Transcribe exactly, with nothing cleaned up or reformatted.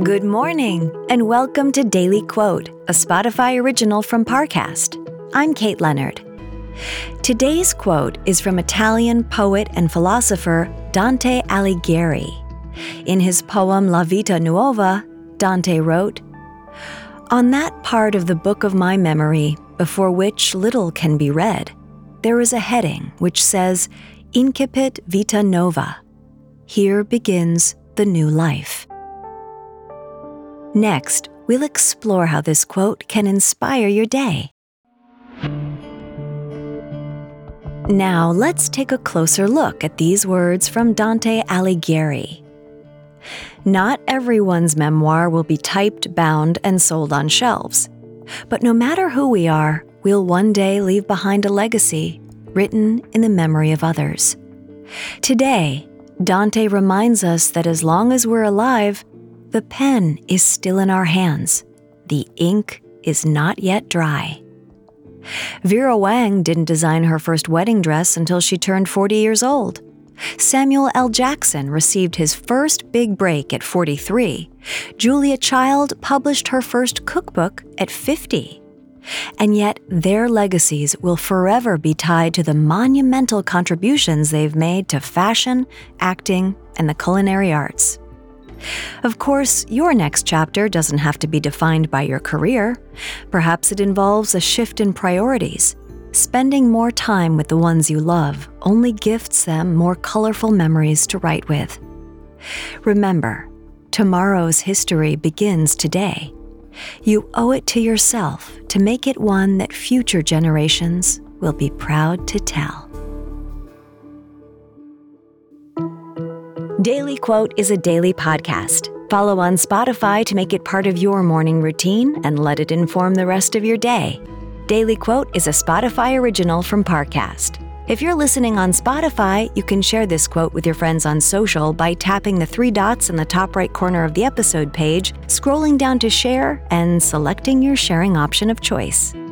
Good morning, and welcome to Daily Quote, a Spotify original from Parcast. I'm Kate Leonard. Today's quote is from Italian poet and philosopher Dante Alighieri. In his poem La Vita Nuova, Dante wrote, "On that part of the book of my memory, before which little can be read, there is a heading which says, Incipit Vita Nova. Here begins the new life." Next, we'll explore how this quote can inspire your day. Now, let's take a closer look at these words from Dante Alighieri. Not everyone's memoir will be typed, bound, and sold on shelves. But no matter who we are, we'll one day leave behind a legacy written in the memory of others. Today, Dante reminds us that as long as we're alive, the pen is still in our hands. The ink is not yet dry. Vera Wang didn't design her first wedding dress until she turned forty years old. Samuel L. Jackson received his first big break at forty-three. Julia Child published her first cookbook at fifty. And yet, their legacies will forever be tied to the monumental contributions they've made to fashion, acting, and the culinary arts. Of course, your next chapter doesn't have to be defined by your career. Perhaps it involves a shift in priorities. Spending more time with the ones you love only gifts them more colorful memories to write with. Remember, tomorrow's history begins today. You owe it to yourself to make it one that future generations will be proud to tell. Daily Quote is a daily podcast. Follow on Spotify to make it part of your morning routine and let it inform the rest of your day. Daily Quote is a Spotify original from Parcast. If you're listening on Spotify, you can share this quote with your friends on social by tapping the three dots in the top right corner of the episode page, scrolling down to share, and selecting your sharing option of choice.